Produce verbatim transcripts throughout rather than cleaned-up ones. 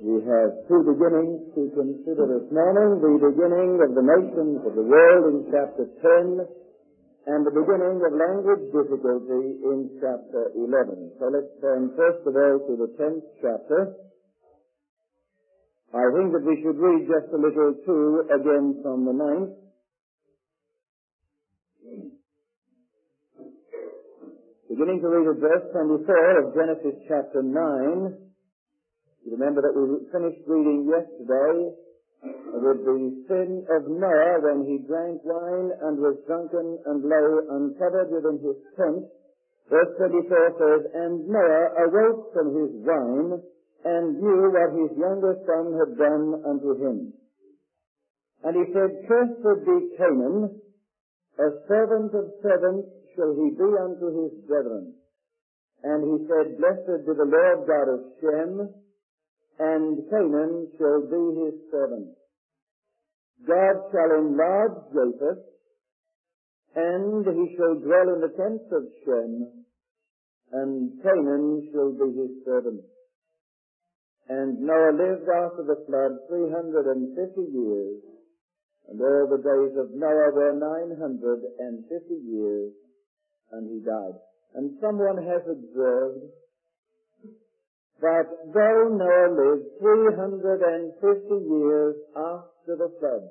We have two beginnings to consider this morning, the beginning of the nations of the world in chapter ten, and the beginning of language difficulty in chapter eleven. So let's turn first of all to the tenth chapter. I think that we should read just a little too again from the ninth. Beginning to read at verse twenty-four of Genesis chapter nine. You remember that we finished reading yesterday with the sin of Noah when he drank wine and was drunken and lay uncovered within his tent. Verse twenty-four says, "And Noah awoke from his wine and knew what his younger son had done unto him. And he said, Cursed be Canaan, a servant of servants shall he be unto his brethren. And he said, Blessed be the Lord God of Shem, and Canaan shall be his servant. God shall enlarge Japheth, and he shall dwell in the tents of Shem, and Canaan shall be his servant. And Noah lived after the flood three hundred and fifty years, and all the days of Noah were nine hundred and fifty years, and he died." And someone has observed that though Noah lived three hundred and fifty years after the flood,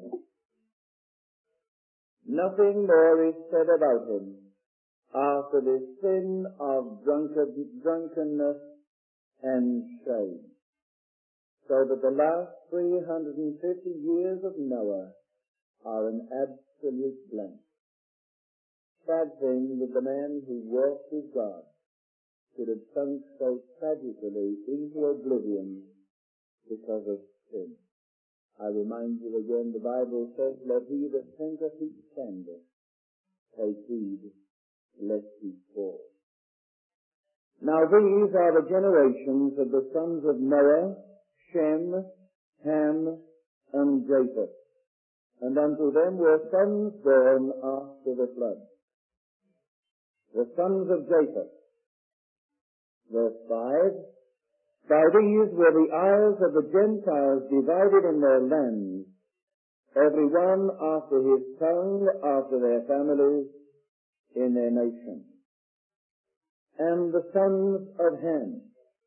nothing more is said about him after the sin of drunkard, drunkenness and shame. So that the last three hundred and fifty years of Noah are an absolute blank. Sad thing that the man who walked with God should have sunk so tragically into oblivion because of sin. I remind you again, the Bible says, "Let he that thinketh he standeth take heed lest he fall." Now these are the generations of the sons of Noah, Shem, Ham, and Japheth. And unto them were sons born after the flood. The sons of Japheth. Verse five, "By these were the isles of the Gentiles divided in their lands, every one after his tongue, after their families, in their nation. And the sons of Ham,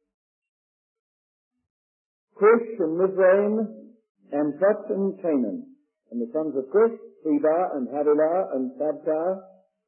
Cush and Mizraim, and Put and Canaan. And the sons of Cush, Sheba and Havilah and Sabta,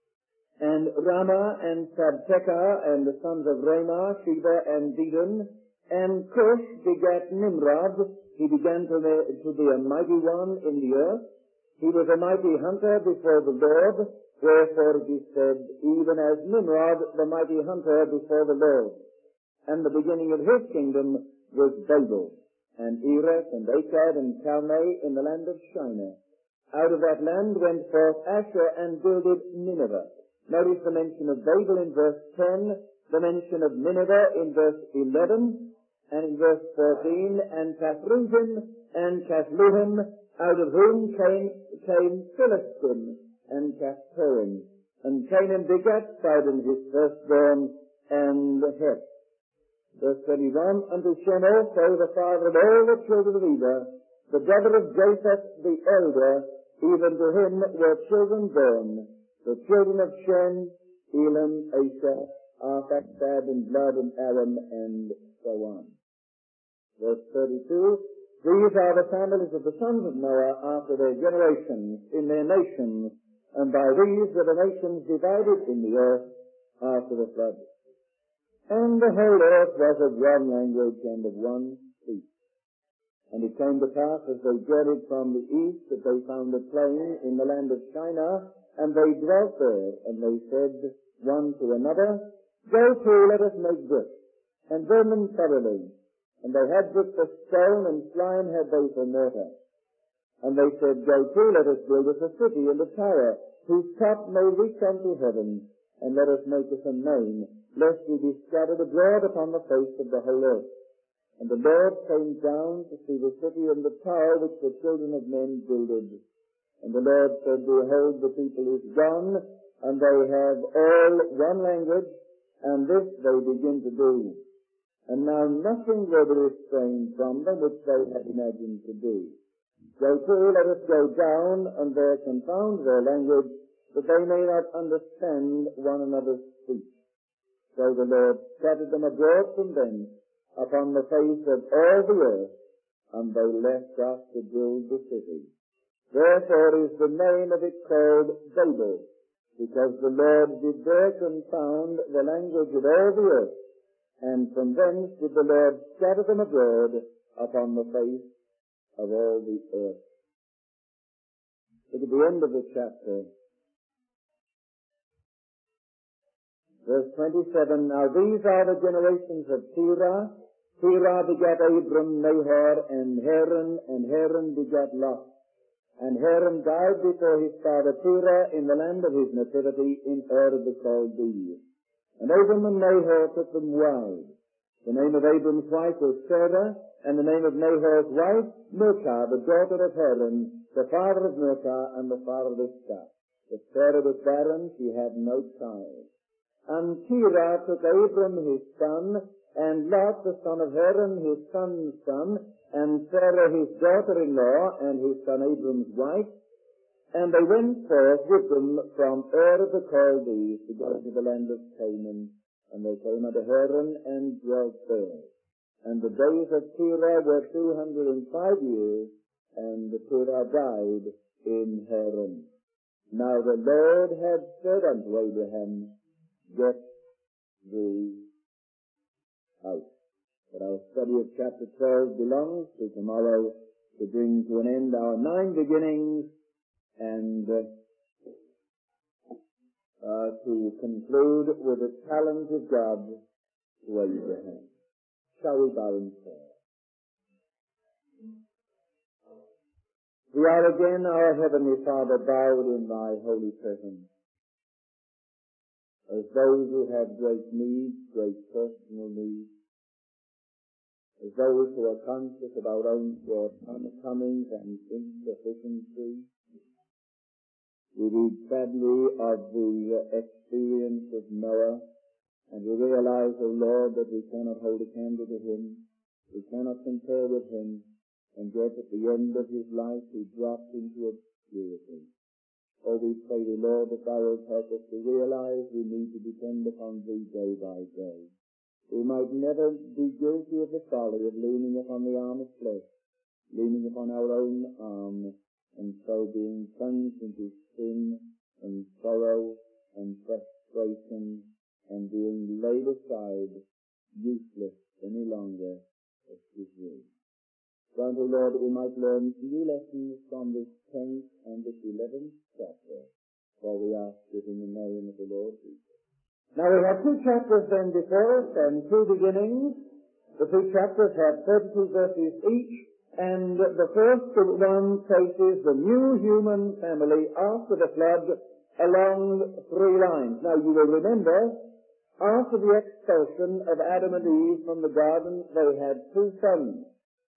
and Ramah and Sabteka, and the sons of Ramah, Sheba and Dedan. And Cush begat Nimrod. He began to, to be a mighty one in the earth. He was a mighty hunter before the Lord, wherefore it is said, even as Nimrod, the mighty hunter before the Lord. And the beginning of his kingdom was Babel, and Erech, and Akkad, and Calneh in the land of Shinar. Out of that land went forth Asher, and builded Nineveh. Notice the mention of Babel in verse ten, the mention of Nineveh in verse eleven, and in verse fourteen, and Cathruzim and Cathluhim, out of whom came, came Philistim and Caphtorim. And Canaan begat Sidon his firstborn, and Heth. Verse twenty-one, "Unto Shem also, the father of all the children of Eber, the brother of Japheth the elder, even to him were children born. The children of Shem, Elam, Asher, Arphaxad, and Lud, and Aram, and so on." Verse thirty-two, "These are the families of the sons of Noah after their generations, in their nations, and by these were the nations divided in the earth after the flood. And the whole earth was of one language and of one speech. And it came to pass, as they journeyed from the east, that they found a plain in the land of Shinar, and they dwelt there. And they said one to another, Go to, let us make bricks, and burn them thoroughly. And they had brick for stone, and slime had they for mortar. And they said, Go to, let us build us a city and a tower, whose top may reach unto heaven, and let us make us a name, lest we be scattered abroad upon the face of the whole earth. And the Lord came down to see the city and the tower which the children of men builded. And the Lord said, Behold, the people is gone, and they have all one language, and this they begin to do. and now nothing will be restrained from them which they had imagined to do. So too, let us go down and there confound their language, that they may not understand one another's speech. So the Lord scattered them abroad from thence upon the face of all the earth, and they left us to build the city. Therefore is the name of it called Babel, because the Lord did there confound the language of all the earth, and from thence did the Lord scatter them abroad upon the face of all the earth. Look at the end of the chapter. Verse twenty-seven, now these are the generations of Terah. Terah begat Abram, Nahor, and Haran, and Haran begat Lot. And Haran died before his father Terah in the land of his nativity in Ur of the Chaldees. And Abram and Nahor took them wives. The name of Abram's wife was Sarah, and the name of Nahor's wife, Milcah, the daughter of Haran, the father of Milcah, and the father of Iscah. But Sarah was barren, she had no child. And Terah took Abram his son, and Lot the son of Haran his son's son, and Sarah his daughter-in-law, and his son Abram's wife, and they went forth with them from Ur of the Chaldees to go to the land of Canaan. And they came unto Haran and dwelt there. And the days of Terah were two hundred and five years, and Terah died in Haran. Now the Lord had said unto Abraham, get thee out. But our study of chapter twelve belongs to tomorrow, to bring to an end our nine beginnings, and uh, uh, to conclude with the challenge of God to Abraham. Shall we bow in prayer? We are again, our Heavenly Father, bowed in thy holy presence, as those who have great needs, great personal needs, as those who are conscious of our own shortcomings and insufficiency. We read sadly of the experience of Noah, and we realize, O Lord, that we cannot hold a candle to him, we cannot compare with him, and yet at the end of his life he dropped into obscurity. Oh, we pray thee, Lord, that thou wilt help us to realize we need to depend upon thee day by day. We might never be guilty of the folly of leaning upon the arm of flesh, leaning upon our own arm, and so being plunged into sin and sorrow and frustration and being laid aside, useless any longer as his will. Grant, O Lord, that we might learn new lessons from this tenth and this eleventh chapter, for we ask it in the name of the Lord Jesus. Now we have two chapters then before us, and two beginnings. The two chapters have thirty-two verses each, and the first one traces the new human family after the flood along three lines. Now you will remember, after the expulsion of Adam and Eve from the garden, they had two sons.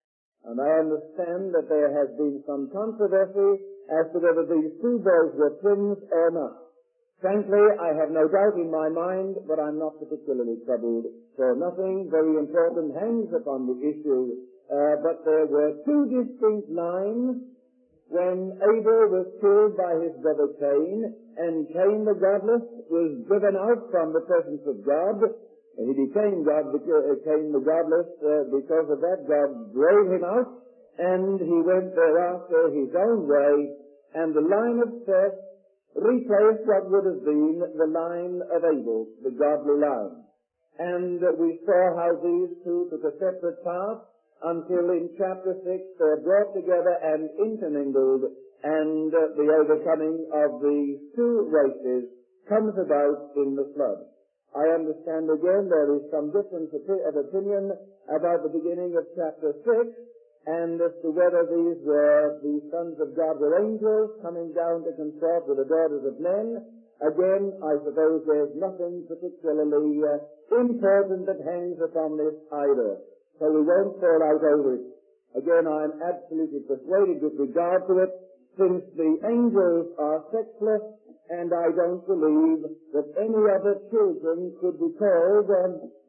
And I understand that there has been some controversy as to whether these two boys were twins or not. Frankly, I have no doubt in my mind, but I'm not particularly troubled, for nothing very important hangs upon the issue. Uh, but there were two distinct lines when Abel was killed by his brother Cain, and Cain the godless was driven out from the presence of God. He became God, Cain the godless, uh, because of that God drove him out, and he went thereafter his own way, and the line of Seth replaced what would have been the line of Abel, the godly line. And uh, we saw how these two took a separate path until in chapter six they're brought together and intermingled, and uh, the overcoming of these two races comes about in the flood. I understand again there is some difference of opinion about the beginning of chapter six, and as to whether these were the sons of God were angels coming down to consort with the daughters of men. Again, I suppose there's nothing particularly uh, important that hangs upon this either, so we won't fall out over it. Again, I am absolutely persuaded with regard to it, since the angels are sexless, and I don't believe that any other children could be called um,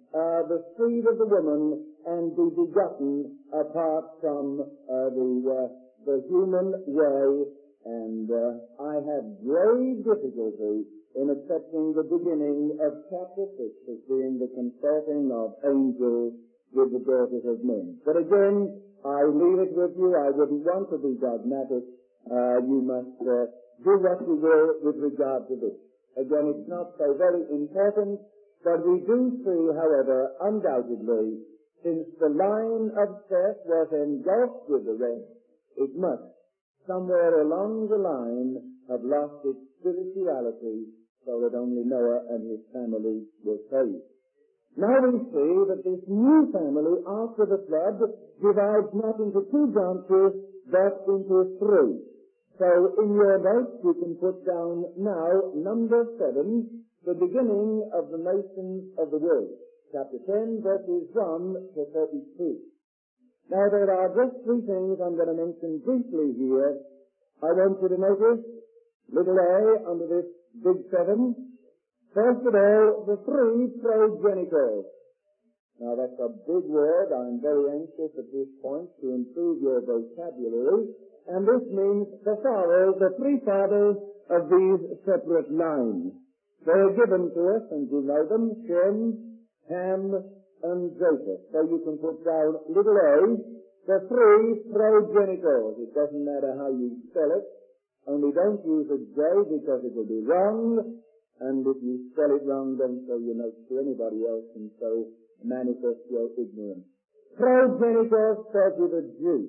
uh, the seed of the woman and be begotten apart from uh, the uh, the human way, and uh, I have great difficulty in accepting the beginning of chapter six as being the consorting of angels with the daughters of men. But again, I leave it with you. I wouldn't want to be dogmatic. Uh, you must uh, do what you will with regard to this. Again, it's not so very important, but we do see, however, undoubtedly, since the line of Seth was engulfed with the rest, it must, somewhere along the line, have lost its spirituality, so that only Noah and his family were saved. Now we see that this new family after the flood divides not into two branches, but into three. So in your notes you can put down now number seven, the beginning of the nations of the world. Chapter ten, verses one to thirty-two. Now there are just three things I'm going to mention briefly here. I want you to notice little a under this big seven. First of all, the three progenitors. Now that's a big word. I'm very anxious at this point to improve your vocabulary. And this means the fathers, the three fathers of these separate lines. They are given to us, and you know them, Shem, Ham, and Japheth. So you can put down little a, the three progenitors. It doesn't matter how you spell it. Only don't use a J because it will be wrong. And if you spell it wrong, don't show your notes to anybody else and so manifest your ignorance. Progenitors starts with a G.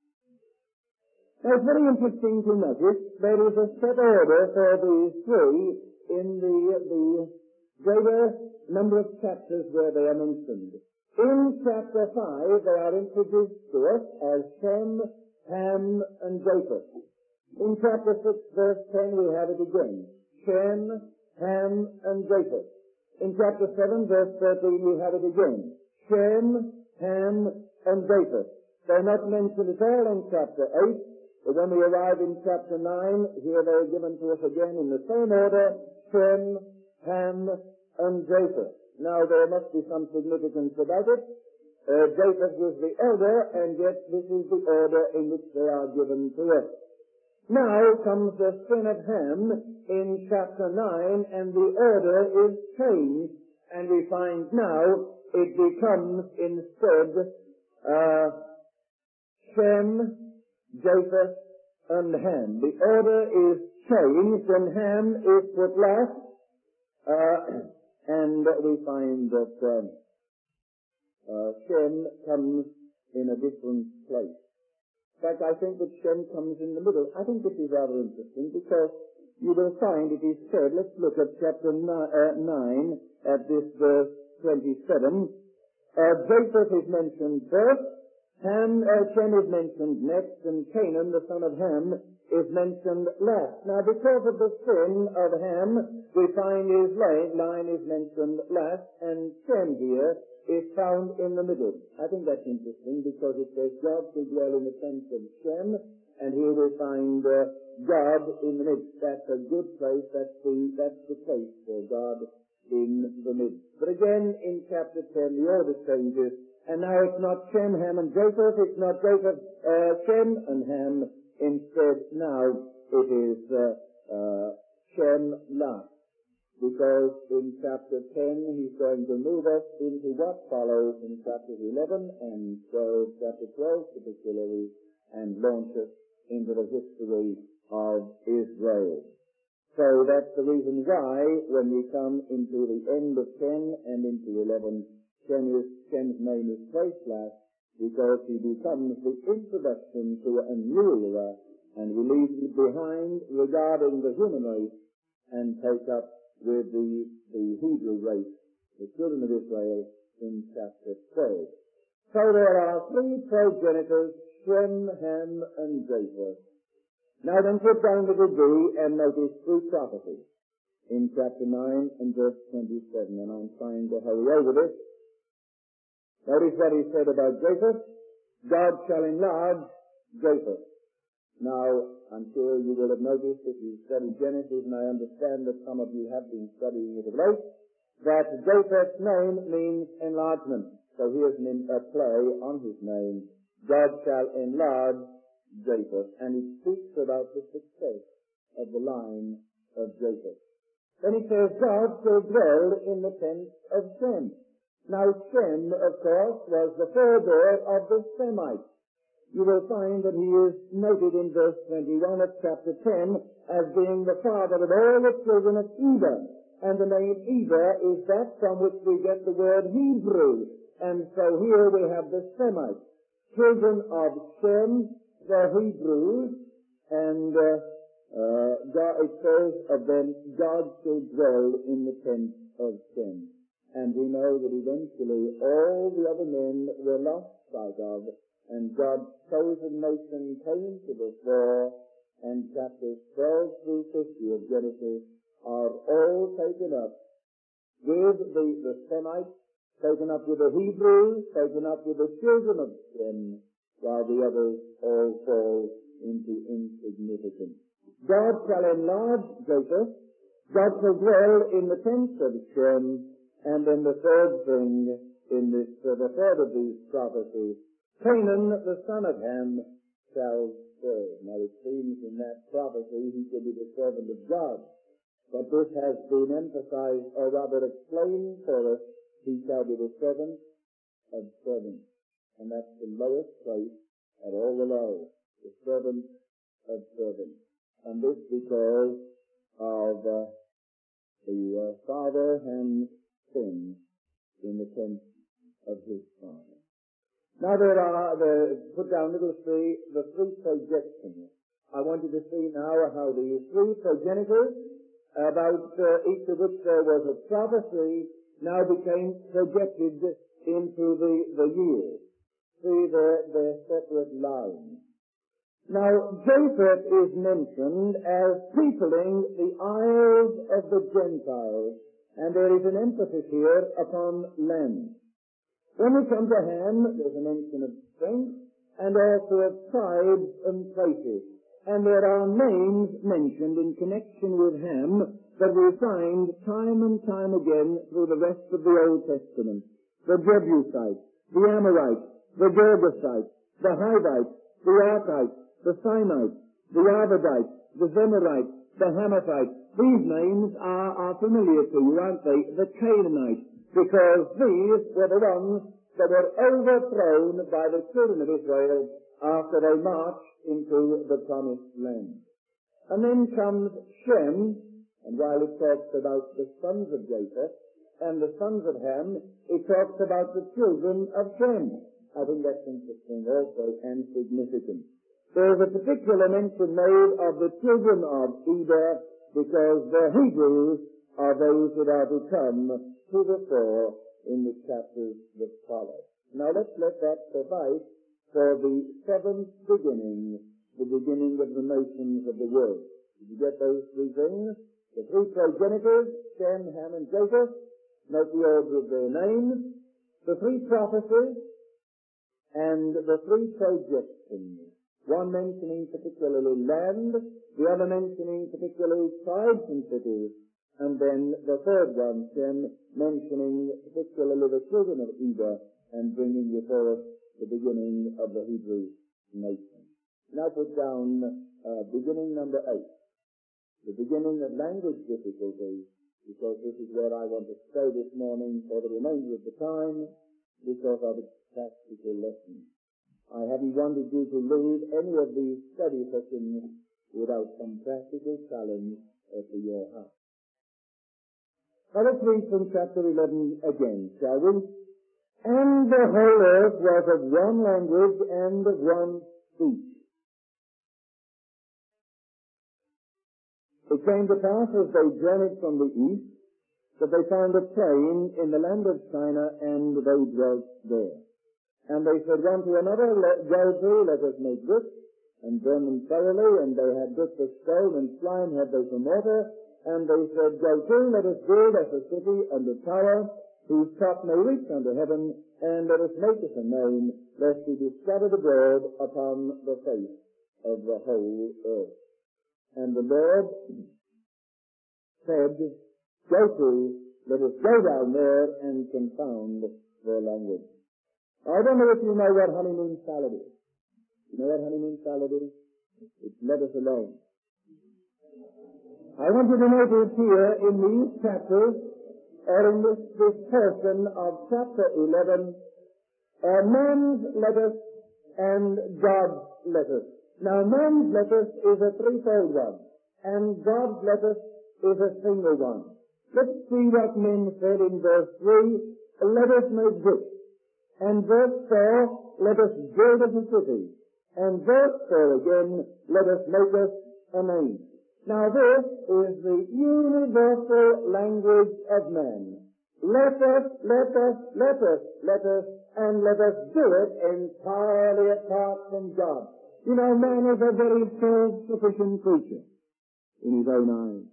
Now it's very interesting to notice there is a set order for these three in the, the greater number of chapters where they are mentioned. In chapter five, they are introduced to us as Shem, Ham, and Japheth. In chapter six, verse ten, we have it again. Shem, Ham, and Japheth. In chapter seven, verse thirteen, we have it again. Shem, Ham, and Japheth. They're not mentioned at all in chapter eight, but when we arrive in chapter nine, here they're given to us again in the same order, Shem, Ham, and Japheth. Now, there must be some significance about it. Uh, Japheth was the elder, and yet this is the order in which they are given to us. Now comes the sin of Ham in chapter nine, and the order is changed, and we find now it becomes instead uh, Shem, Japheth, and Ham. The order is changed, and Ham is put last, uh, and we find that uh, uh, Shem comes in a different place. In fact, I think that Shem comes in the middle. I think this is rather interesting because you will find it is said, let's look at chapter nine, at this verse twenty-seven. Uh, Japheth is mentioned first, Ham, uh, Shem is mentioned next, and Canaan, the son of Ham, is mentioned last. Now, because of the sin of Ham, we find his line is mentioned last, and Shem here is found in the middle. I think that's interesting because it says God will dwell in the tents of Shem, and here we find uh, God in the midst. That's a good place. That's the, that's the place for God in the midst. But again, in chapter ten, the order changes, and now it's not Shem, Ham, and Japheth. It's not Japheth, uh, Shem, and Ham. Instead, now it is uh, uh, Shem last. Because in chapter ten, he's going to move us into what follows in chapters eleven and twelve, chapter twelve particularly, and launch us into the history of Israel. So that's the reason why, when we come into the end of ten and into eleven, Shem is, Shem's name is placed last, because he becomes the introduction to a new era, and we leave it behind regarding the human race and take up with the, the Hebrew race, the children of Israel, in chapter twelve. So there are three progenitors, Shem, Ham, and Japheth. Now then put down the D and notice three prophecies in chapter nine and verse twenty-seven, and I'm trying to hurry over this. Notice what he said about Japheth. God shall enlarge Japheth. Now, I'm sure you will have noticed if you studied Genesis, and I understand that some of you have been studying it of late, that Japheth's name means enlargement. So here's an, a play on his name. God shall enlarge Japheth. And it speaks about the success of the line of Japheth. Then it says, God shall dwell in the tent of Shem. Now Shem, of course, was the forebear of the Semites. You will find that he is noted in verse twenty-one of chapter ten as being the father of all the children of Eber. And the name Eber is that from which we get the word Hebrew. And so here we have the Semites, children of Shem, the Hebrews, and uh, uh, God, it says of them, God shall dwell in the tent of Shem. And we know that eventually all the other men were lost sight of, and God's chosen nation came to the fore, and chapters twelve through fifty of Genesis are all taken up with the, the Semites, taken up with the Hebrews, taken up with the children of Shem, while the others all fall into insignificance. God shall enlarge Japheth, God shall dwell in the tents of Shem, and then the third thing in this, uh, the third of these prophecies, Canaan, the son of Ham, shall serve. Now it seems in that prophecy he shall be the servant of God. But this has been emphasized, or rather explained for us, he shall be the servant of servants. And that's the lowest place at all the low, the servant of servants. And this because of uh, the uh, father Ham's sin in the tent of his father. Now there are, the, put down little three, the three projections. I want you to see now how the three progenitors, about uh, each of which there was a prophecy, now became projected into the, the years. See their, their separate lines. Now, Japheth is mentioned as peopling the isles of the Gentiles, and there is an emphasis here upon land. When we come to Ham, there's a mention of strength, and also of tribes and places. And there are names mentioned in connection with Ham that we find time and time again through the rest of the Old Testament. The Jebusites, the Amorites, the Girgasites, the Hivites, the Arkites, the Sinites, the Arvadites, the Zemarites, the Hamathites. These names are, are familiar to you, aren't they? The Canaanites, because these were the ones that were overthrown by the children of Israel after they marched into the promised land. And then comes Shem, and while it talks about the sons of Japheth and the sons of Ham, it talks about the children of Shem. I think that's interesting also and significant. There is a particular mention made of the children of Eber because the Hebrews are those that are to come to the fore in the chapters that follow. Now let's let that suffice for the seventh beginning, the beginning of the nations of the world. Did you get those three things? The three progenitors, Shem, Ham, and Japheth. Note the order of their names. The three prophecies, and the three projections. One mentioning particularly land, the other mentioning particularly tribes and cities, and then the third one, Shem, mentioning particularly the children of Eber and bringing before us the beginning of the Hebrew nation. Now put down uh, beginning number eight, the beginning of language difficulties, because this is where I want to stay this morning for the remainder of the time, because of its practical lessons. I haven't wanted you to leave any of these study sessions without some practical challenge uh, to your heart. Now let's read from chapter eleven again, shall we? And the whole earth was of one language and of one speech. It came to pass as they journeyed from the east that they found a plain in the land of Shinar, and they dwelt there. And they said one to another, let, Go to, let us make bricks, and burn them thoroughly. And they had bricks of stone, and slime had they for mortar. And they said, Go to, let us build us a city and a tower, whose top may reach unto heaven, and let us make us a name, lest we be scattered abroad upon the face of the whole earth. And the Lord said, Go to, Let us go down there and confound their language. I don't know if you know what honeymoon salad is. You know what honeymoon salad is? It's let us alone. I want you to notice here in these chapters, or in this, this portion of chapter eleven, uh, man's letters and God's letters. Now, man's letters is a threefold one, and God's letters is a single one. Let's see what men said in verse three, let us make bricks. And verse four, let us build us a city. And verse four again, let us make us a name. Now this is the universal language of man. Let us, let us, let us, let us, and let us do it entirely apart from God. You know, man is a very self-sufficient creature in his own eyes.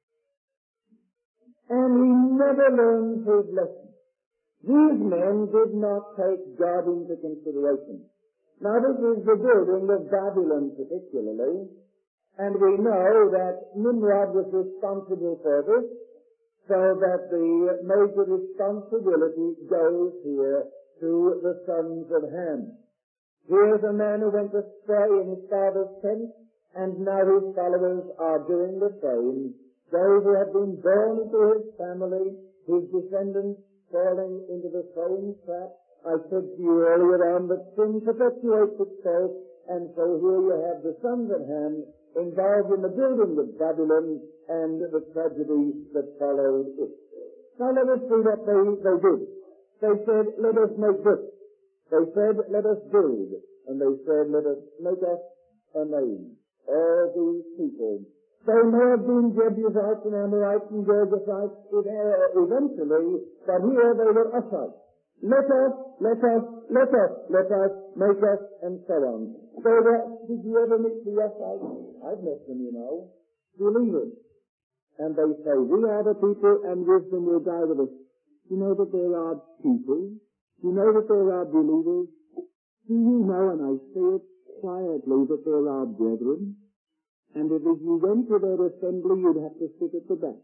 And he never learns his lesson. These men did not take God into consideration. Now this is the building of Babylon particularly, and we know that Nimrod was responsible for this, so that the major responsibility goes here to the sons of Ham. Here's a man who went astray in his father's tent, and now his followers are doing the same. Those who have been born into his family, his descendants, falling into the same trap. I said to you earlier on that sin perpetuates itself, and so here you have the sons of Ham involved in the building of Babylon and the tragedy that followed it. Now let us see what they, they did. They said, let us make this. They said, let us build. And they said, let us make us a name. All these people. They may have been Jebusites and Amorites and Girgashites eventually, but here they were Ushites. Let us, let us, let us, let us, make us, and so on. So that, did you ever meet the Ushites? I've met them, you know. Believers. And they say, we are the people and wisdom will die with us. You know that there are people? You know that there are believers? Do you know, and I say it quietly, that there are brethren? And if you went to their assembly, you'd have to sit at the back.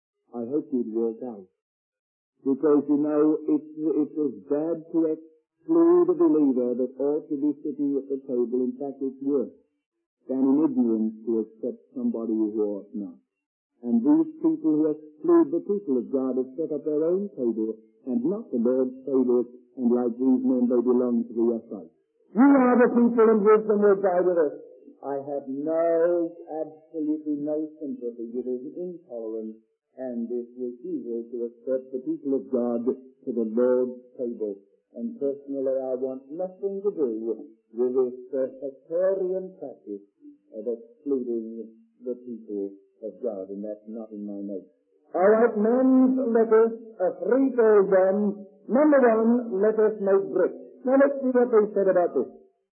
I hope you'd walk out. Because, you know, it's, it's as bad to exclude a believer that ought to be sitting at the table. In fact, it's worse than in ignorance to accept somebody who ought not. And these people who exclude the people of God have set up their own table and not the Lord's table, and like these men, they belong to the Ushites. You are the people and wisdom will die with us. I have no, absolutely no sympathy with his intolerance and this refusal to accept the people of God to the Lord's table. And personally, I want nothing to do with this uh, sectarian practice of excluding the people of God, and that's not in my notes. All right, man's letters, a threefold one. Number one, let us make bricks. Now let's see what they said about this.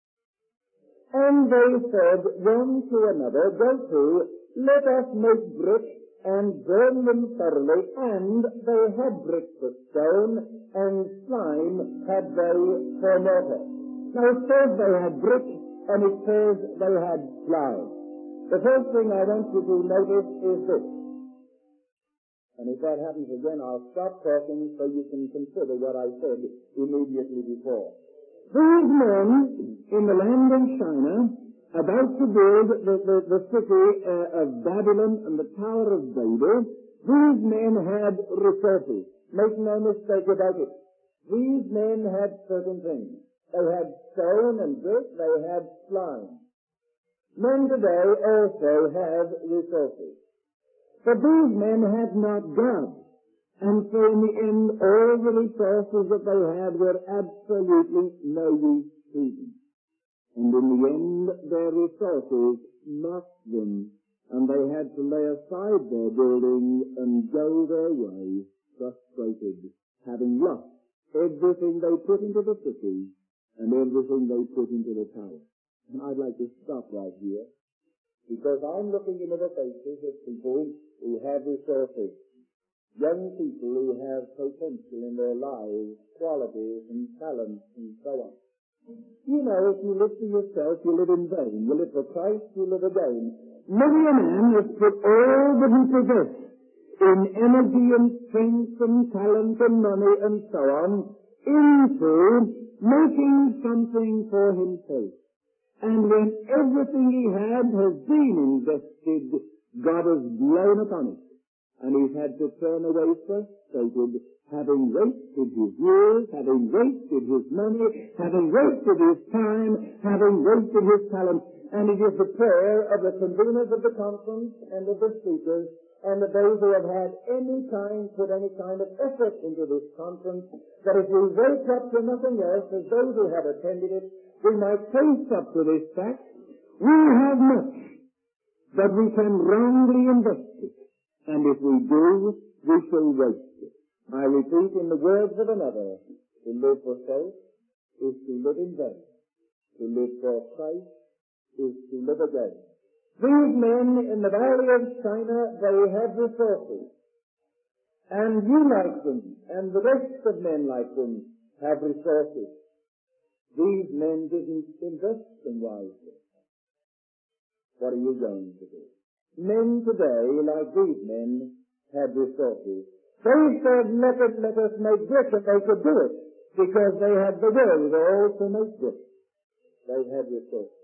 And they said one to another, go to, let us make bricks and burn them thoroughly. And they had bricks for stone, and slime had they for mortar. Now it says they had bricks, and it says they had slime. The first thing I want you to notice is this. And if that happens again, I'll stop talking so you can consider what I said immediately before. These men in the land of China, about to build the, the, the city uh, of Babylon and the Tower of Babel, these men had resources. Make no mistake about it. These men had certain things. They had stone and brick. They had slime. Men today also have resources. But these men had not God. And so in the end, all the resources that they had were absolutely no use to them. And in the end, their resources lost them, and they had to lay aside their building and go their way, frustrated, having lost everything they put into the city and everything they put into the tower. And I'd like to stop right here, because I'm looking into the faces of people who have resources. Young people who have potential in their lives, qualities and talents and so on. You know, if you live for yourself, you live in vain. You live for Christ, you live again. Many a man has put all that he possessed in energy and strength and talent and money and so on, into making something for himself. And when everything he had has been invested, God has blown upon it. And he's had to turn away frustrated, having wasted his years, having wasted his money, having wasted his time, having wasted his talent. And it is the prayer of the conveners of the conference and of the speakers and of those who have had any kind, put any kind of effort into this conference, that if we wake up to nothing else, as those who have attended it, we might face up to this fact: we have much, but we can wrongly invest it. And if we do, we shall waste it. I repeat in the words of another, to live for self is to live in vain. To live for Christ is to live again. These men in the valley of China, they had resources. And you like them, and the rest of men like them have resources. These men didn't invest them wisely. What are you going to do? Men today, like these men, had resources. They said, let us, let us make brick, and they could do it, because they had the wherewithal to make brick. They had resources.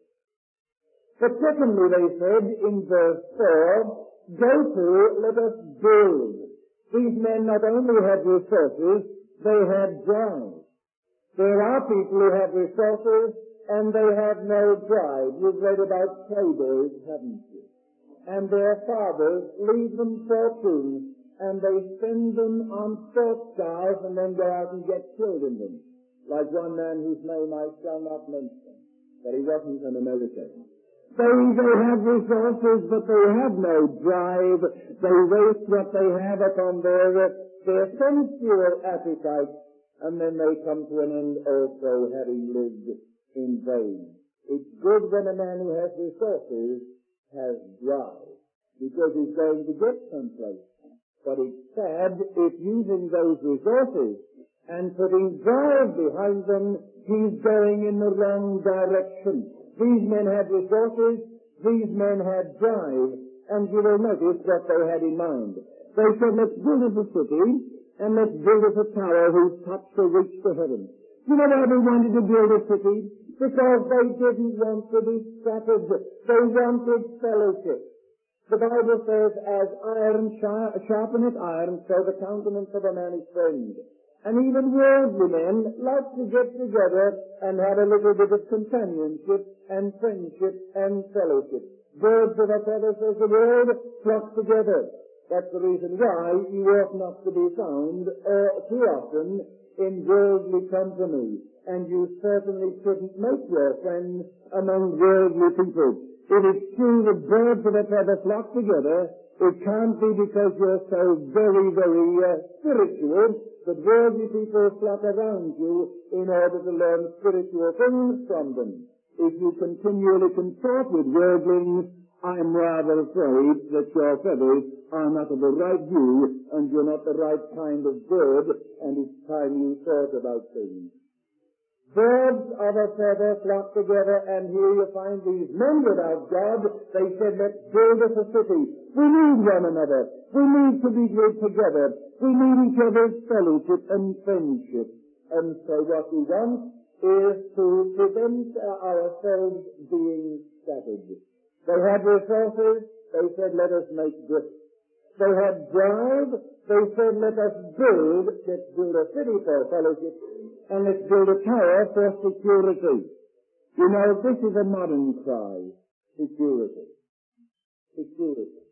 But secondly, they said in verse four, go to, let us build. These men not only had resources, they had drive. There are people who have resources and they have no drive. You've read about playboys, haven't you? And their fathers leave them fortunes and they spend them on sports cars and then go out and get killed in them. Like one man whose name I shall not mention, but he wasn't an American. They, they have resources, but they have no drive. They waste what they have upon their, their sensual appetites, and then they come to an end also having lived in vain. It's good when a man who has resources has drive, because he's going to get someplace. But it's sad if using those resources and putting drive behind them, he's going in the wrong direction. These men had resources, these men had drive, and you will notice what they had in mind. They said, let's build us a city, and let's build us a tower whose top shall reach to heaven. You know why they wanted to build a city? Because they didn't want to be scattered. They wanted fellowship. The Bible says, as iron sharpeneth iron, so the countenance of a man is framed. And even worldly men like to get together and have a little bit of companionship and friendship and fellowship. Birds of a feather, says the word, flock together. That's the reason why you ought not to be found uh, too often in worldly company. And you certainly shouldn't make your friends among worldly people. If it's true that birds of a feather flock together, it can't be because you're so very, very uh, spiritual that worldly people flock around you in order to learn spiritual things from them. If you continually consort with worldlings, I'm rather afraid that your feathers are not of the right view and you're not the right kind of bird, and it's time you thought about things. Birds of a feather flock together, and here you find these men without God. They said, let's build us a city. We need one another. We need to be good together. We need each other's fellowship and friendship. And so what we want is to prevent ourselves being scattered. They had resources. They said, let us make brick. They had drive. They said, let us build, let's build a city for fellowship, and let's build a tower for security. You know, this is a modern cry. Security. Security.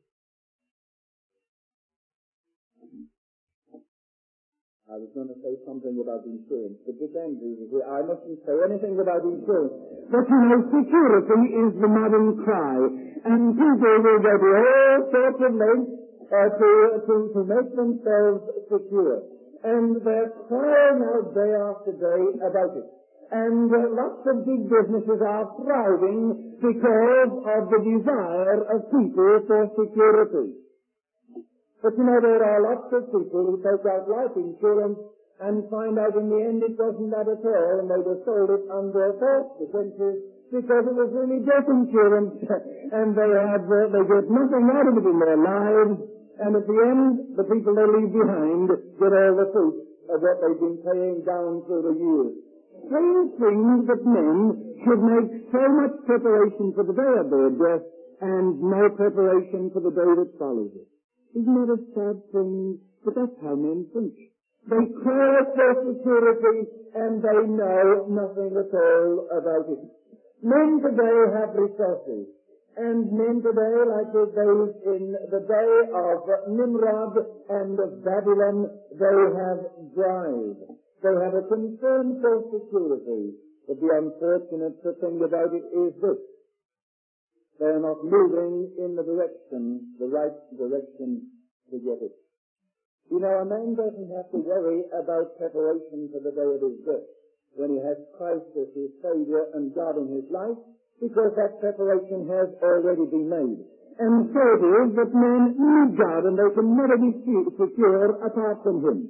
I was going to say something about insurance, but Dick Andrews is here. I mustn't say anything about insurance. But you know, security is the modern cry, and people will go to all sorts of lengths uh, to, to, to make themselves secure. And they're crying out day after day about it. And uh, lots of big businesses are thriving because of the desire of people for security. But you know, there are lots of people who take out life insurance and find out in the end it wasn't that at all, and they were sold it under false pretenses because it was really death insurance, and they have uh, they get nothing out of it in their lives, And at the end, the people they leave behind get all the fruit of what they've been paying down through the years. Strange things that men should make so much preparation for the day of their death and no preparation for the day that follows it. Isn't that a sad thing? But that's how men think. They cry for security and they know nothing at all about it. Men today have resources. And men today, like those in the day of Nimrod and of Babylon, they have drive. They have a concern for security. But the unfortunate thing about it is this. They are not moving in the direction, the right direction to get it. You know, a man doesn't have to worry about preparation for the day of his death when he has Christ as his Savior and God in his life, because that preparation has already been made. And so it is that men need God, and they can never be secure apart from Him.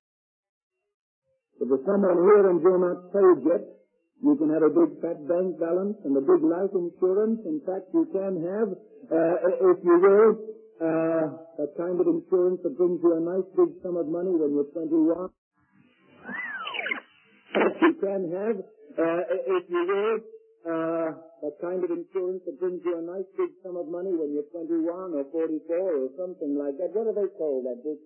If there's someone here and you're not saved yet, you can have a big fat bank balance and a big life insurance. In fact, you can have, uh, if you will, uh, that kind of insurance that brings you a nice big sum of money when you're twenty-one. You can have, uh, if you will, Uh, that kind of insurance that brings you a nice big sum of money when you're twenty-one or forty-four or something like that. What do they call that? This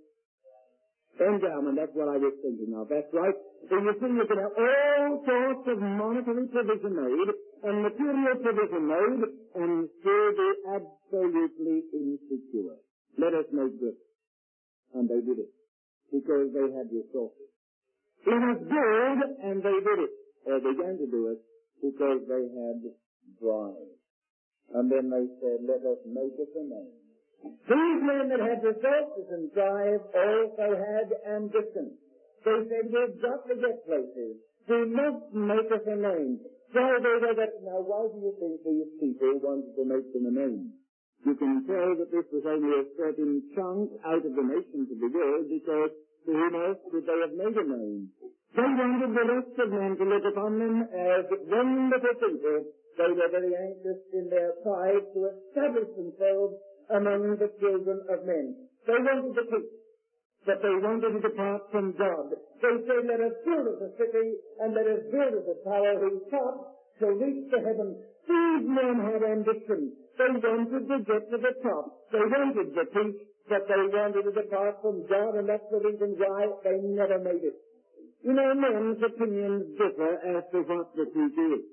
endowment, that's what I was thinking of. That's right. So you see, you can have all sorts of monetary provision made and material provision made and still be absolutely insecure. Let us make this. And they did it. Because they had resources. Let us build, and they did it. Or began to do it. Because they had drive. And then they said, let us make us a name. These men that had resources and drive also had ambition. They said, we've got to get places. We must make us a name. So they were that, now why do you think these people wanted to make them a name? You can tell that this was only a certain chunk out of the nations of the world, because to whom else would they have made a name? They wanted the rest of men to look upon them as wonderful people. They were very anxious in their pride to establish themselves among the children of men. They wanted the peace, but they wanted to depart from God. They said, let us build us a city, and let us build us a tower whose top shall reach to heaven. These men had ambition. They wanted to get to the top. They wanted the peace, but they wanted to depart from God, and that's the reason why they never made it. You know, men's opinions differ as to what the truth is.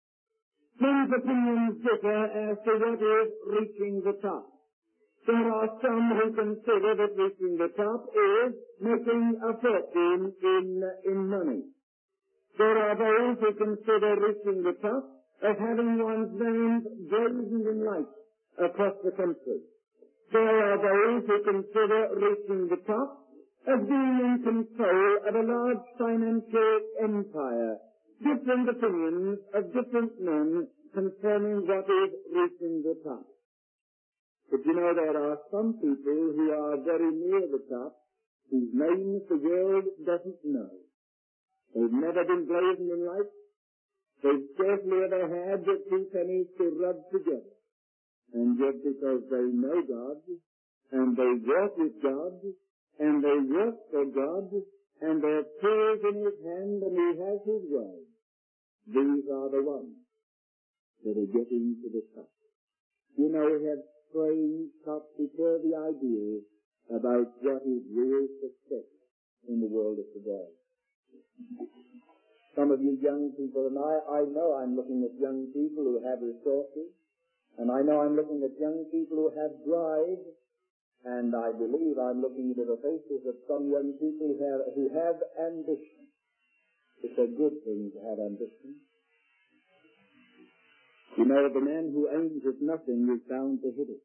Men's opinions differ as to what is reaching the top. There are some who consider that reaching the top is making a fortune in, in money. There are those who consider reaching the top as having one's name blazoned in lights across the country. There are those who consider reaching the top as being in control of a large financial empire. Different opinions of different men concerning what is reaching the top. But you know, there are some people who are very near the top, whose names the world doesn't know. They've never been blazoned in lights. They've scarcely ever had the two pennies to rub together. And yet because they know God, and they walk with God, and they work for God, and their prayers in His hand, and He has His way, these are the ones that are getting to the top. You know, we have strange topsy-turvy ideas about what is real success in the world of today. Some of you young people, and I, I know I'm looking at young people who have resources, and I know I'm looking at young people who have drive, and I believe I'm looking into the faces of some young people who have, who have ambition. It's a good thing to have ambition. You know, the man who aims at nothing is bound to hit it.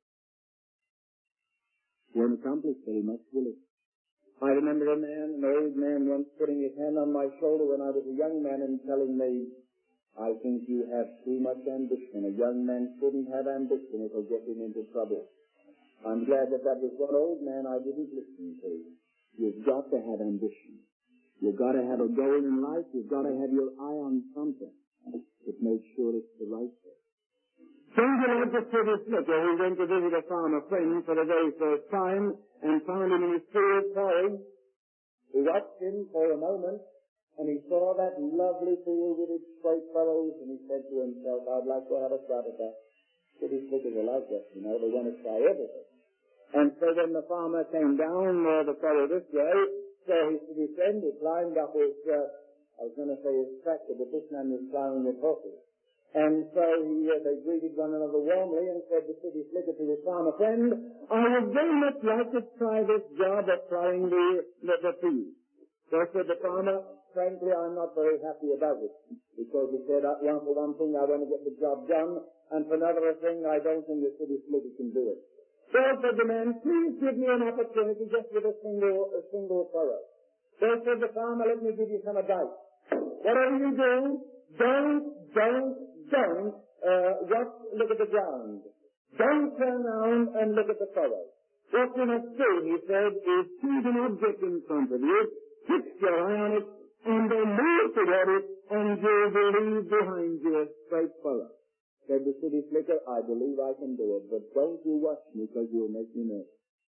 He won't accomplish very much, will he? I remember a man, an old man, once putting his hand on my shoulder when I was a young man and telling me, I think you have too much ambition. A young man shouldn't have ambition. It'll get him into trouble. I'm glad that that was one old man I didn't listen to. You've got to have ambition. You've got to have a goal in life. You've got to have your eye on something that makes sure it's the right thing. Don't you like the city slicker who went to visit a farmer friend for the very first time and found him in his field plowing? He watched him for a moment, and he saw that lovely field with its straight furrows, and he said to himself, I'd like to have a shot at that. City slickers are like that, you know, they want to try everything. And so when the farmer came down uh, the furrow this way, so his city friend, he climbed up his, uh, I was going to say his tractor, but this man was plowing with horses. And so he, uh, they greeted one another warmly, and said the city slicker to his farmer friend, I would very much like to try this job of plowing the, the, the field. So said the farmer, frankly, I'm not very happy about it, because he said, well, for one thing, I want to get the job done, and for another thing, I don't think the city slicker can do it. So said the man, please give me an opportunity just with a single, a single furrow. So said the farmer, let me give you some advice. Whatever you do, don't, don't, don't uh, watch, look at the ground. Don't turn around and look at the furrow. What you must do, he said, is choose an object in front of you, fix your eye on it, and then move toward it, and you will leave behind you a straight furrow. Said the city slicker, I believe I can do it, but don't you watch me, because you'll make me nervous.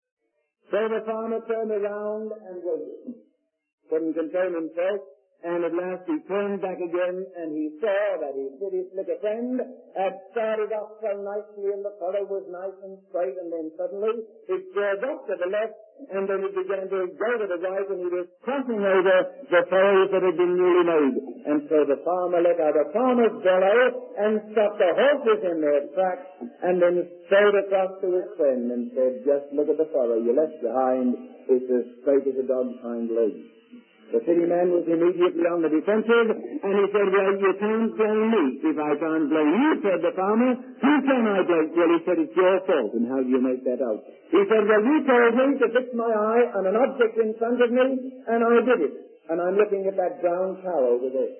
So the farmer turned around and waited. Couldn't contain himself, and at last he turned back again, and he saw that his city slicker friend had started off so nicely, and the furrow was nice and straight, and then suddenly it swerved off to the left, and then it began to go to the right, and he was crossing over the furrows that had been newly made. And so the farmer let out a farmer's bellow and stopped the horses in their tracks, and then strode across to his friend and said, just look at the furrow you left behind. It's as straight as a dog's hind leg. The city man was immediately on the defensive, and he said, well, you can't blame me. If I can't blame you, said the farmer, who can I blame? Well, he said, it's your fault. And how do you make that out? He said, well, you told me to fix my eye on an object in front of me, and I did it. And I'm looking at that brown cow over there.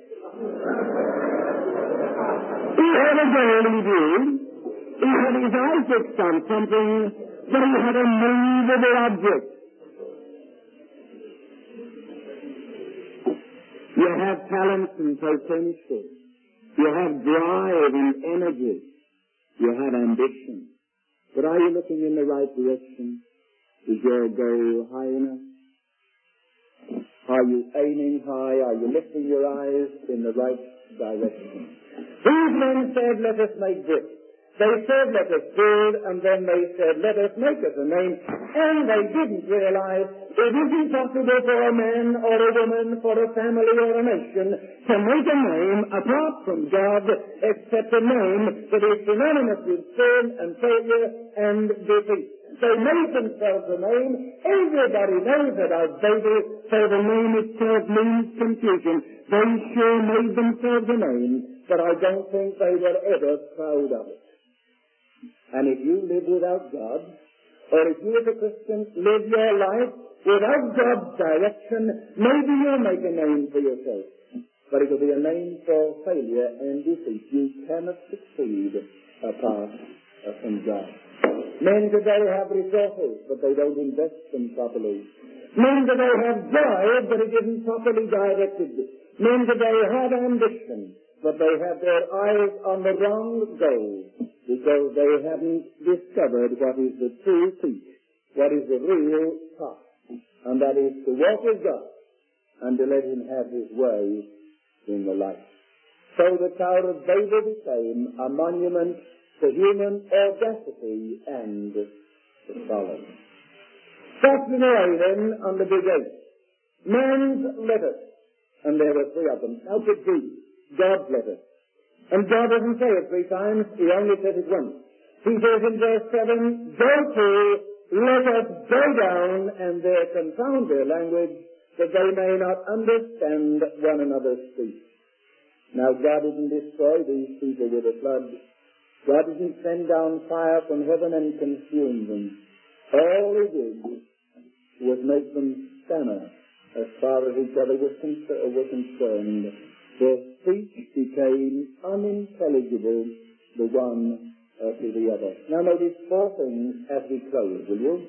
He had a goal in view. He had his eye fixed on something, but he had a movable object. You have talents and potential. You have drive and energy. You have ambition. But are you looking in the right direction? Is your goal high enough? Are you aiming high? Are you lifting your eyes in the right direction? These men said, let us make bricks. They said, let us build, and then they said, let us make us a name. And they didn't realize it isn't possible for a man or a woman, for a family or a nation, to make a name apart from God, except a name that is synonymous with sin and failure and defeat. They made themselves a name. Everybody knows about Babel, so the name itself means confusion. They sure made themselves a name, but I don't think they were ever proud of it. And if you live without God, or if you as a Christian live your life without God's direction, maybe you'll make a name for yourself. But it will be a name for failure and defeat. You cannot succeed apart from God. Men today have resources, but they don't invest them properly. Men today have drive, but it isn't properly directed. Men today have ambition, but they have their eyes on the wrong goal, because they haven't discovered what is the true peace, what is the real path, and that is to walk with God and to let Him have His way in the life. So the Tower of Babel became a monument to human audacity and folly. Fasten away then on the big eight. Man's letters, and there were three of them. How could be? God's letters. And God doesn't say it three times, He only says it once. He says in verse seven, go to, let us go down, and there confound their language, that they may not understand one another's speech. Now God didn't destroy these people with a flood. God didn't send down fire from heaven and consume them. All He did was make them stammer as far as each other was concerned. Their speech became unintelligible, the one uh, to the other. Now notice four things as we close, will you?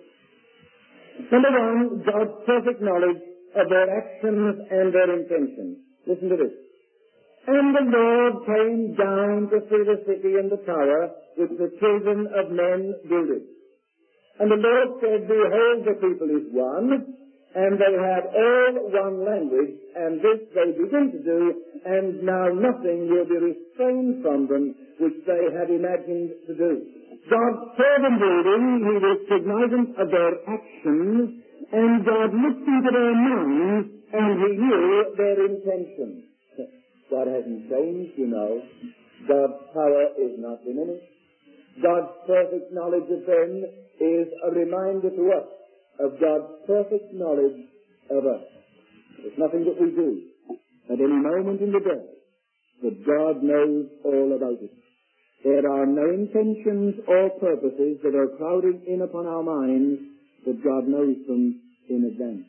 Number one, God's perfect knowledge of their actions and their intentions. Listen to this. And the Lord came down to see the city and the tower which the children of men builded. And the Lord said, behold, the people is one, and they have all one language, and this they begin to do, and now nothing will be restrained from them which they had imagined to do. God saw them building, he was cognizant of their actions, and God looked into their minds, and he knew their intentions. God hasn't changed, you know. God's power is not diminished. God's perfect knowledge of them is a reminder to us of God's perfect knowledge of us. There's nothing that we do at any moment in the day that God knows all about it. There are no intentions or purposes that are crowding in upon our minds that God knows them in advance.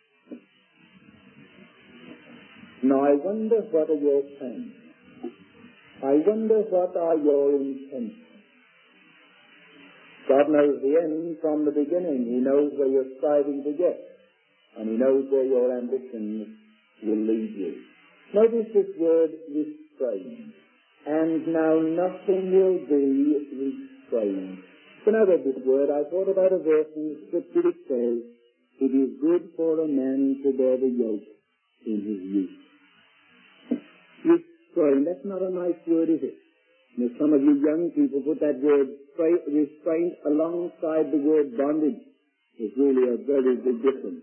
Now I wonder what are your plans? I wonder what are your intentions? God knows the end from the beginning. He knows where you're striving to get. And he knows where your ambitions will lead you. Notice this word, restrained. And now nothing will be restrained. When I read this word, I thought about a verse in Scripture that says, it is good for a man to bear the yoke in his youth. Restrained, that's not a nice word, is it? And some of you young people put that word restraint alongside the word bondage. It's really a very big difference.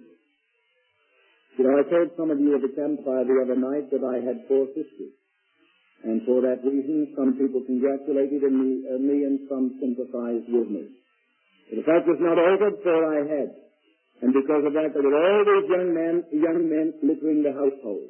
You know, I told some of you at the campfire the other night that I had four sisters. And for that reason, some people congratulated me, uh, me and some sympathized with me. But the fact was not altered, for I had. And because of that, there were all these young men, young men littering the household.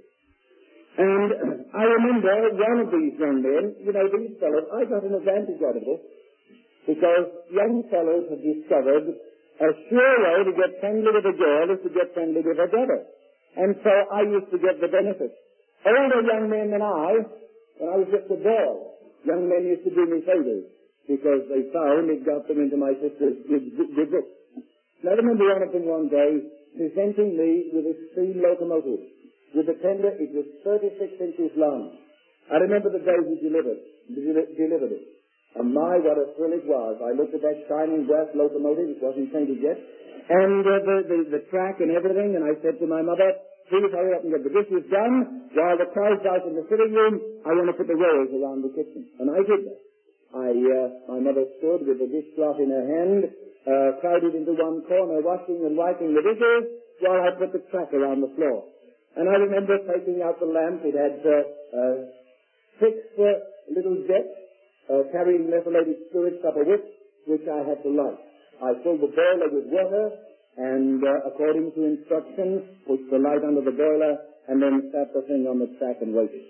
And I remember one of these young men, you know, these fellows, I got an advantage out of this, because young fellows have discovered a sure way to get friendly with a girl is to get friendly with a brother. And so I used to get the benefit. Older young men than I, when I was just a boy, young men used to do me favors, because they found it got them into my sister's good, good books. And I remember one of them one day presenting me with a steam locomotive. With the tender, it was thirty-six inches long. I remember the day he delivered, delivered it. And my, what a thrill it was. I looked at that shining brass locomotive, it wasn't painted yet, and uh, the, the, the track and everything, and I said to my mother, please hurry up and get the dishes done. While the crowd's out in the sitting room, I want to put the rollers around the kitchen. And I did that. I, uh, my mother stood with the dishcloth in her hand, uh, crowded into one corner, washing and wiping the dishes, while I put the track around the floor. And I remember taking out the lamp. It had uh, uh, six uh, little jets uh, carrying methylated spirits up a wick, which I had to light. I filled the boiler with water, and uh, according to instructions, pushed the light under the boiler, and then sat the thing on the track and waited.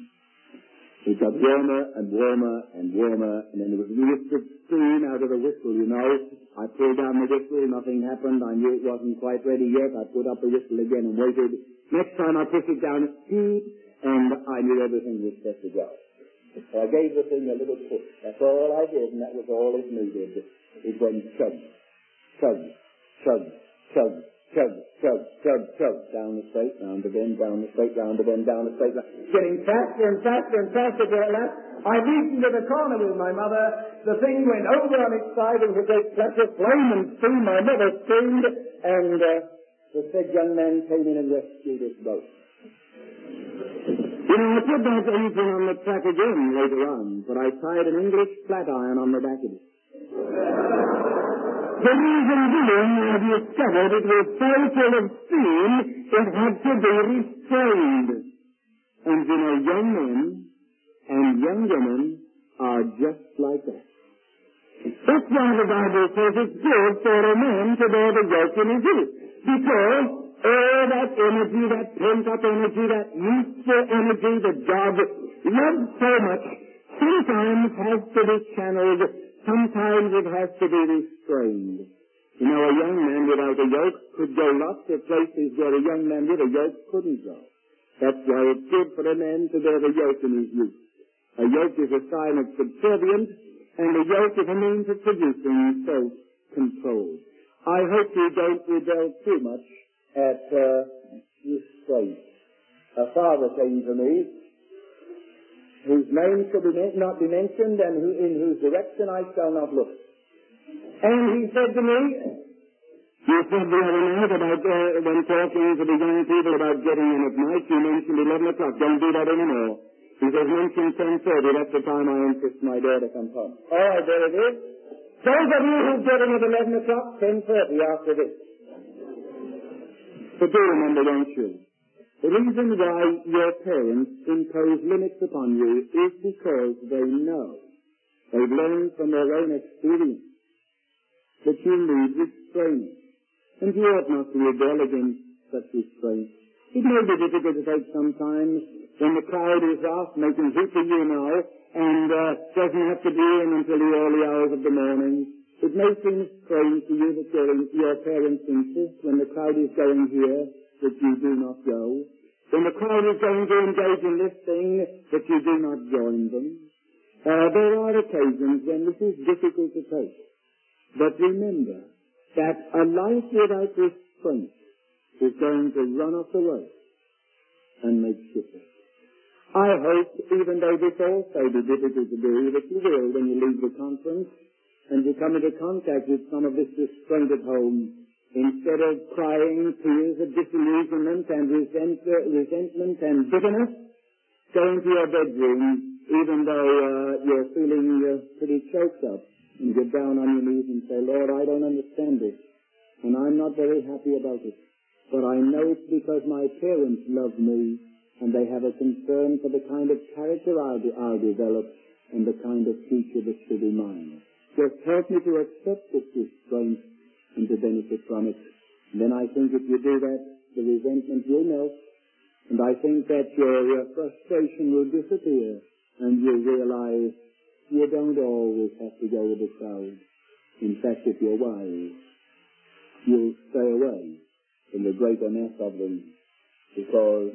It got warmer and warmer and warmer, and then there was a wisp of steam out of the whistle, you know. I pulled down the whistle, nothing happened. I knew it wasn't quite ready yet. I put up the whistle again and waited. Next time I pushed it down, it beeped, and I knew everything was set to go. So I gave the thing a little push. That's all I did, and that was all it needed. It went chug, chug, chug, chug, chug, chug, chug, chug, down the straight, round the bend, down the straight, round the bend, down the straight, round. Getting faster and faster and faster till at last I reached into the corner with my mother. The thing went over on its side and with a great flash of flame and steam. My mother screamed, and uh, the said young man came in and rescued us both. You know, I put that engine on the track again later on, but I tied an English flat iron on the back of it. The reason being, I discovered it was so full of steam, it had to be restrained. And you know, young men and young women are just like that. That's why the Bible says it's good for a man to bear the yoke in his youth. Because all that energy, that pent-up energy, that youthful energy that God loves so much, sometimes has to be channeled. Sometimes it has to be restrained. You know, a young man without a yoke could go lots of places where a young man with a yoke couldn't go. That's why it's good for a man to bear the yoke in his youth. A yoke is a sign of subservience, and a yoke is a means of producing self-control. I hope you don't rebel too much at uh, restraint. A father came to me whose name shall be not be mentioned, and who, in whose direction I shall not look. And he said to me, you said the other night about, uh, when talking to the young people about getting in at night, you mentioned eleven o'clock. Don't do that anymore. He says, mention ten thirty. That's the time I insist my daughter comes home. All right, there it is. Those of you who get in at eleven o'clock, ten thirty after this. But do remember, don't you? The reason why your parents impose limits upon you is because they know, they've learned from their own experience, that you need restraint. And you ought not to rebel against such restraint. It may be difficult to take sometimes when the crowd is off, making heap of you now, and uh, doesn't have to be in until the early hours of the morning. It may seem strange to you that your, your parents insist when the crowd is going here that you do not go. When the crowd is going to engage in this thing, that you do not join them. Uh, there are occasions when this is difficult to take. But remember that a life without restraint is going to run off the road and make shipwreck. I hope, even though this also be difficult to do, that you will, when you leave the conference and you come into contact with some of this restraint at home, instead of crying tears of disillusionment and resent, uh, resentment and bitterness, go into your bedroom, even though uh, you're feeling uh, pretty choked up, and get down on your knees and say, Lord, I don't understand this, and I'm not very happy about it, but I know it's because my parents love me, and they have a concern for the kind of character I'll, I'll develop and the kind of future that should be mine. Just help me to accept this restraint and to benefit from it. And then I think if you do that, the resentment will melt, and I think that your, your frustration will disappear, and you'll realize you don't always have to go with the crowd. In fact, if you're wise, you'll stay away from the greater mess of them, because,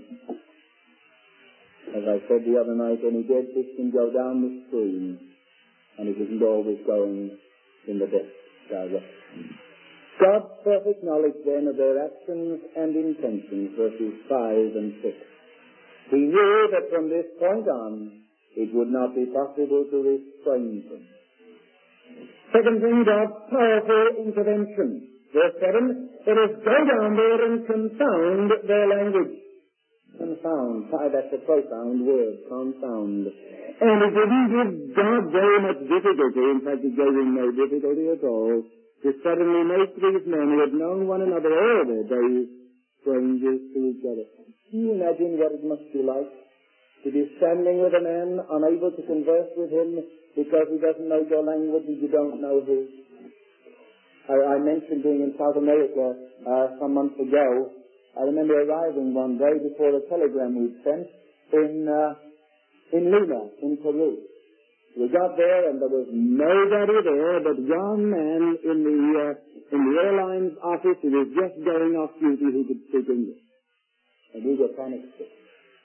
as I said the other night, any dead fish can go down the stream, and it isn't always going in the best direction. God's perfect knowledge, then, of their actions and intentions, verses five and six. He knew that from this point on, it would not be possible to restrain them. Second thing, God's powerful intervention. Verse seven, let us go down there and confound their language. Confound, ah, that's a profound word, confound. And it didn't give God very much difficulty, in fact it gave him no difficulty at all, to suddenly make these men who had known one another all their days strangers to each other. Can you imagine what it must be like to be standing with a man, unable to converse with him because he doesn't know your language and you don't know his? I, I mentioned being in South America uh, some months ago. I remember arriving one day before a telegram we'd sent in uh, in Lima, in Peru. We got there and there was nobody there but one man in the uh, in the airline's office who was just going off duty who could speak English. And we were panic-stricken.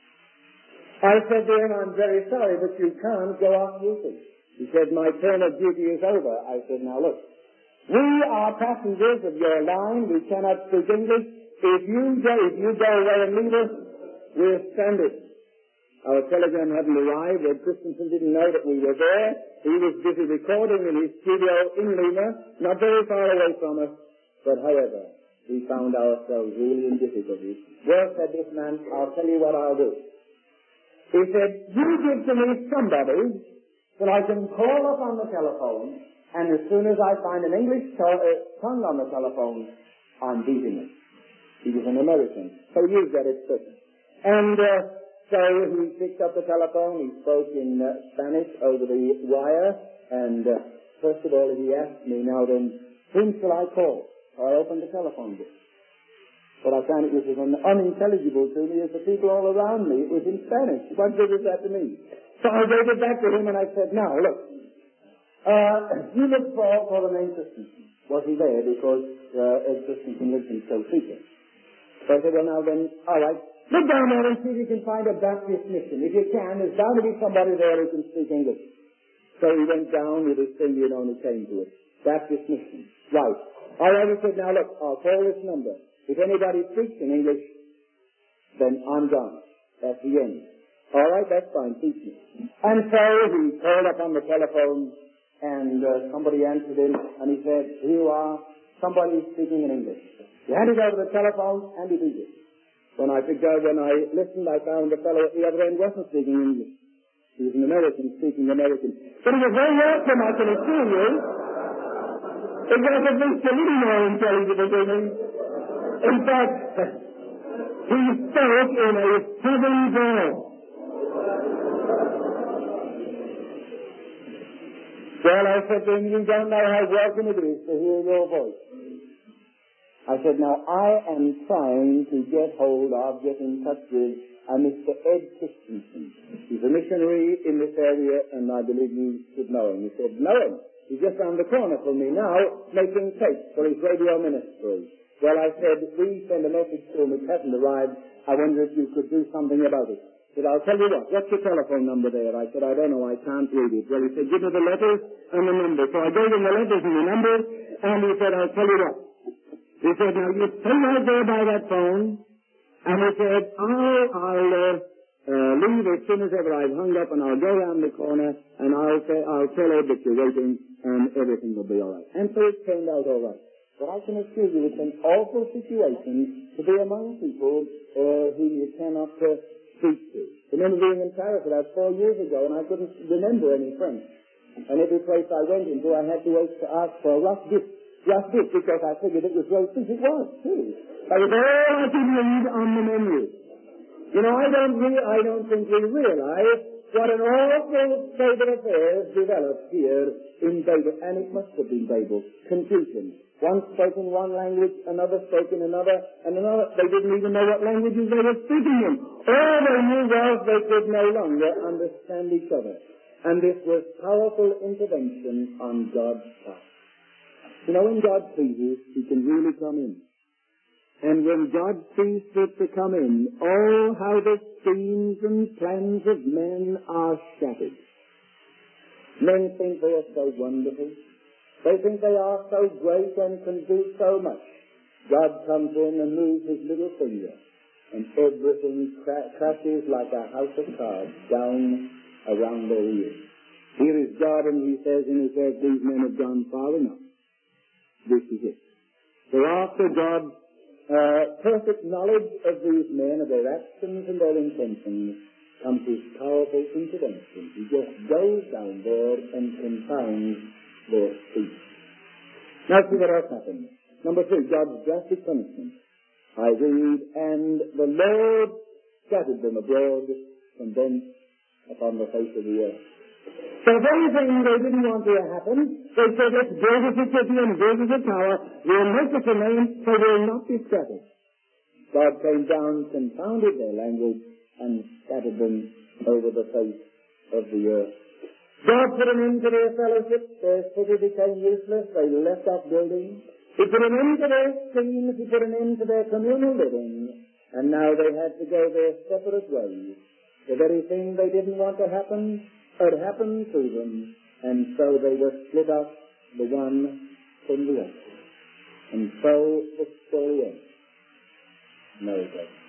I said to him, I'm very sorry, but you can't go off duty. He said, my term of duty is over. I said, now look, we are passengers of your line. We cannot speak English. If you go, if you go away and leave us, we're stranded. Our telegram hadn't arrived. Ed Christensen didn't know that we were there. He was busy recording in his studio in Lima, not very far away from us. But however, we found ourselves really in difficulty. Well, said this man, I'll tell you what I'll do. He said, you give to me somebody that I can call up on the telephone, and as soon as I find an English to- uh, tongue on the telephone, I'm beating it. He was an American, so he used that expression. And uh, so he picked up the telephone, he spoke in uh, Spanish over the wire, and uh, first of all he asked me, now then, whom shall I call? So I opened the telephone book. But I found it was as unintelligible to me as the people all around me. It was in Spanish. What good is that to me? So I gave it back to him and I said, now, look, uh, you look for, for the name Christensen. Was he there? Because uh, Ed Christensen lives in Topeka. So I said, well, now then, all right, look down there and see if you can find a Baptist mission. If you can, there's bound to be somebody there who can speak English. So he went down with his finger and only came to it. Baptist mission. Right. All right, he said, now look, I'll call this number. If anybody speaks in English, then I'm gone. That's the end. All right, that's fine. Teach me. And so he called up on the telephone, and uh, somebody answered him, and he said, here you are, somebody speaking in English. He handed over the telephone, and he beat it. When I picked out, when I listened, I found the fellow at the other end wasn't speaking English. He was an American speaking American. But he was very welcome, I can assure you. It was at least a little more intelligible to me. In fact, he spoke in a southern drawl. Well, I said to him, you don't know how welcome it is to hear your voice. I said, now, I am trying to get hold of, get in touch with a Mister Ed Christensen. He's a missionary in this area, and I believe you should know him. He said, know him. He's just round the corner from me now, making tapes for his radio ministry. Well, I said, we send a message to him. It hasn't arrived. I wonder if you could do something about it. He said, I'll tell you what. What's your telephone number there? I said, I don't know. I can't read it. Well, he said, give me the letters and the number. So I gave him the letters and the number, and he said, I'll tell you what. He said, now, you stay right there by that phone. And he said, I'll, I'll uh, uh, leave as soon as ever I've hung up, and I'll go around the corner, and I'll, say, I'll tell Ed that you're waiting, and everything will be all right. And so it turned out all right. But I can assure you it's an awful situation to be among people uh, whom you cannot uh, speak to. I remember being in Paris about four years ago, and I couldn't remember any French. And every place I went into, I had to wait to ask for a rough gift. Just this, because I figured it was roast beef. It was, too. That was all I could read on the menu. You know, I don't re- I don't think we realize what an awful state of affairs developed here in Babel. And it must have been Babel. Confusion. One spoke in one language, another spoke in another, and another. They didn't even know what languages they were speaking in. All they knew was they could no longer understand each other. And this was powerful intervention on God's part. You know, when God pleases, He can really come in. And when God sees fit to come in, oh, how the schemes and plans of men are shattered. Men think they are so wonderful. They think they are so great and can do so much. God comes in and moves His little finger, and everything cra- crashes like a house of cards down around their ears. Here is God, and He says in His word, these men have gone far enough. This is it. So after God's uh, perfect knowledge of these men, of their actions and their intentions, comes His powerful intervention. He just goes down there and confounds their speech. Now see what else happens. Number three, God's drastic punishment. I read, and the Lord scattered them abroad from thence upon the face of the earth. So if anything they didn't want to happen, they said, let's build us a city and build us a tower, we'll make us a name, so we'll not be scattered. God came down, confounded their language, and scattered them over the face of the earth. God put an end to their fellowship, their city became useless, they left off building. He put an end to their schemes, He put an end to their communal living, and now they had to go their separate ways. The very thing they didn't want to happen had happened to them, and so they were split up, the one from the other. And so the story ends. No, it doesn't.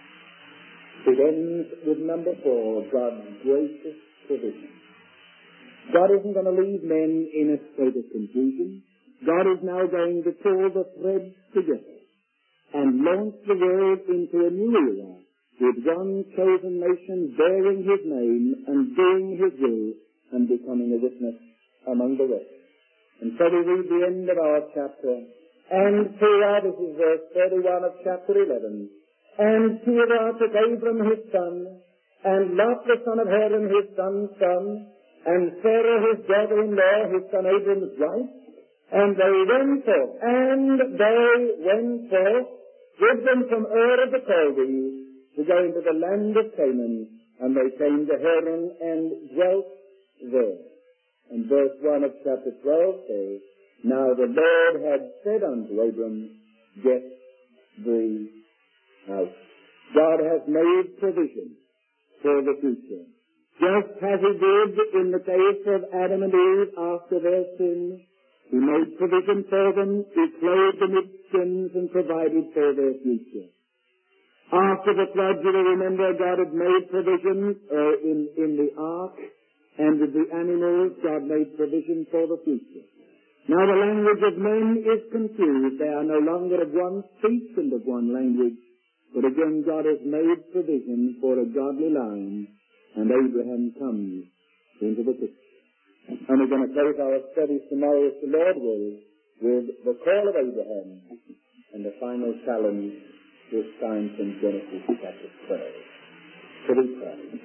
It ends with number four, God's gracious provision. God isn't going to leave men in a state of confusion. God is now going to pull the threads together and launch the world into a new era, with one chosen nation bearing His name and doing His will and becoming a witness among the rest. And so we read the end of our chapter. And Terah, this is verse thirty-one of chapter eleven, and Terah took Abram his son, and Lot the son of Haran his son's son, and Sarah his daughter-in-law, his son Abram's wife, and they went forth, and they went forth with them from Ur of the Chaldees, to go into the land of Canaan, and they came to Haran and dwelt there. And verse one of chapter twelve says, now the Lord had said unto Abram, get thee out. God has made provision for the future. Just as He did in the case of Adam and Eve after their sin, He made provision for them, He clothed them with skins and provided for their future. After the flood, you will remember God had made provision uh, in, in the ark, and with the animals, God made provision for the future. Now the language of men is confused. They are no longer of one speech and of one language, but again God has made provision for a godly line, and Abraham comes into the picture. And we're going to close our studies tomorrow, if the Lord will, with the call of Abraham and the final challenge, this time from Genesis chapter twelve. To be prayed.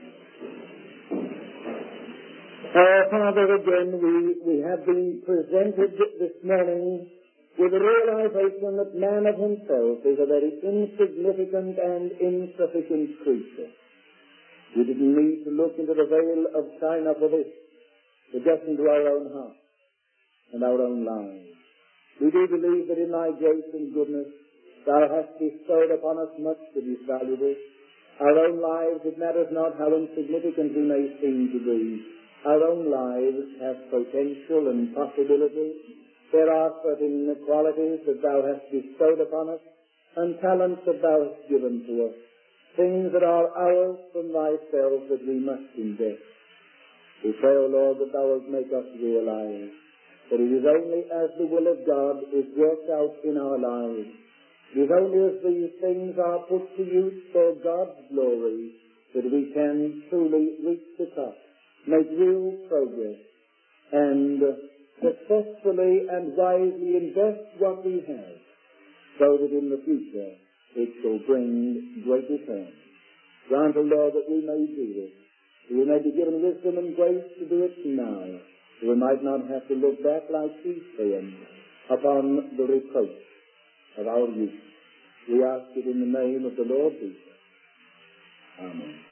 Uh, Father, again, we, we have been presented this morning with the realization that man of himself is a very insignificant and insufficient creature. We didn't need to look into the veil of China for this, but just into our own hearts and our own lives. We do believe that in thy grace and goodness thou hast bestowed upon us much that is valuable. Our own lives, it matters not how insignificant we may seem to be, our own lives have potential and possibility. There are certain qualities that thou hast bestowed upon us and talents that thou hast given to us, things that are ours from thyself that we must invest. We pray, O Lord, that thou wilt make us realize that it is only as the will of God is worked out in our lives, it is only as these things are put to use for God's glory that we can truly reach the top, make real progress, and successfully and wisely invest what we have, so that in the future it shall bring great return. Grant, O Lord, that we may do this, that we may be given wisdom and grace to do it now, that we might not have to look back like Ephraim upon the reproach of our youth. We ask it in the name of the Lord Jesus. Amen.